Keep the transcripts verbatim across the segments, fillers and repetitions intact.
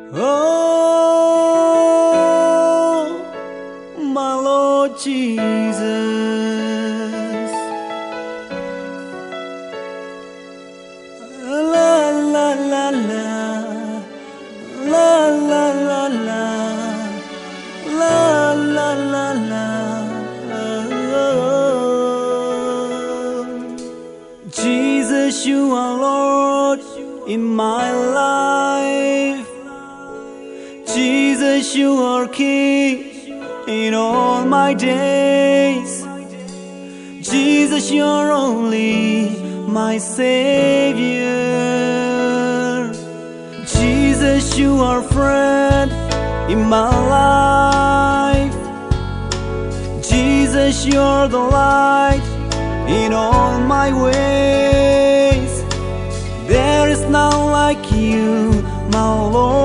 Oh, my Lord Jesus, la la la la, la la la la, la la la la. Jesus, you are Lord in my life. Jesus, you are King in all my days. Jesus, you're only my Savior. Jesus, you are friend in my life. Jesus, you're the light in all my ways. There is none like you, my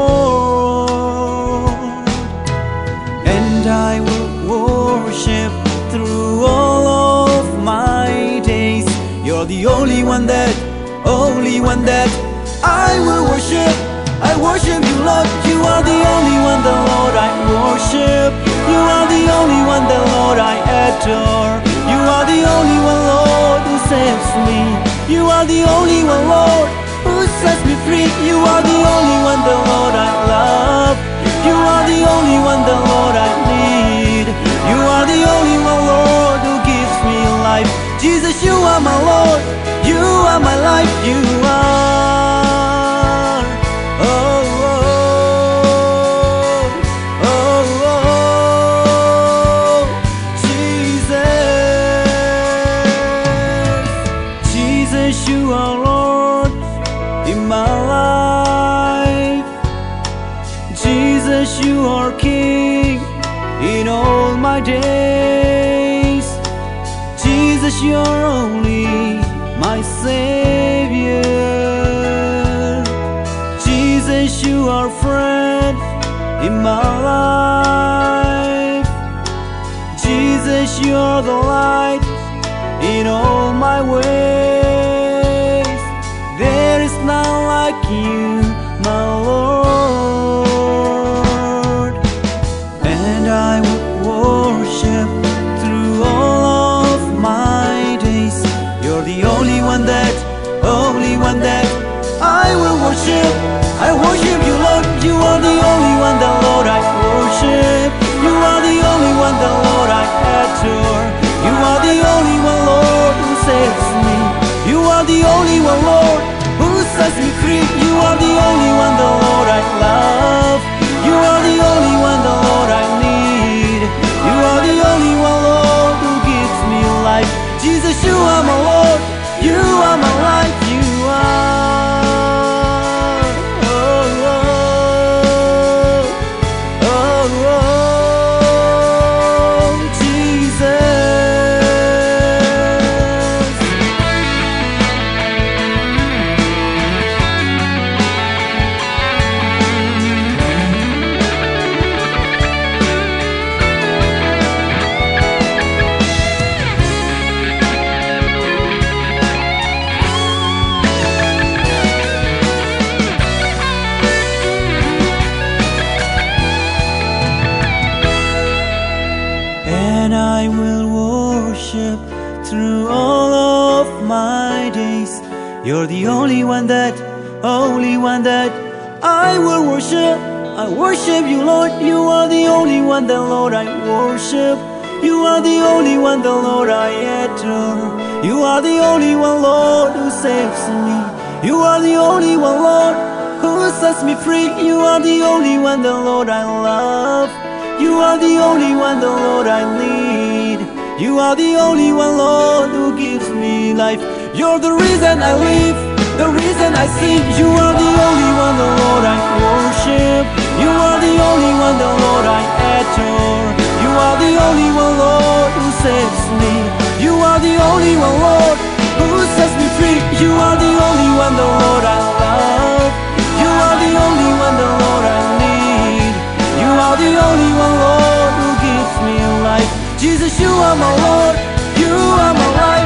Lord, and I will worship through all of my days. You're the only one that, only one that I will worship. I worship you, Lord. You are the only one, the Lord I worship. You are the only one, the Lord I adore. You are the only one, Lord, who saves me. You are the only one, Lord, who sets me free. You are the only one, the Lord I love. You are the only one, the Lord I need. You are the only one, Lord, who gives me life. Jesus, you are my Lord. You are my life. You are. Oh, oh, oh, oh, Jesus. Jesus, you are Lord in my life. Jesus, you are King in all my days. Jesus, you're only my Savior. Jesus, you are friend in my life. Jesus, you're the light in all my ways. There is none like you, my Lord, and I will worship through all of my days. You're the only one that, only one that I will worship. I worship you, Lord. You are the only one, the Lord I worship. You are the only one, the Lord I adore. You are the only one, Lord, who saves me. You are the only one, Lord, who sets me free. You are the only one, the Lord I love. You are the only one, the Lord I need. You are the only one, Lord, who gives me life. Jesus, you are my Lord. You are my life. You are. And I will worship through all of my days. You're the only one that, only one that I will worship. I worship you, Lord. You are the only one, the Lord I worship. You are the only one, the Lord I adore. You are the only one, Lord, who saves me. You are the only one, Lord, who sets me free. You are the only one, the Lord I love. You are the only one, the Lord I need. You are the only one, Lord, who gives me life. You're the reason I live, the reason I sing. You are the only one, the Lord I worship. You are the only one, the Lord I adore. You are the only one, Lord, who saves me. You are the only one, Lord, who sets me free. You are the only one, the Lord I love. You are the only one, the Lord I need. You are the only one, Lord, who gives me life. Jesus, you are my Lord. You are my life.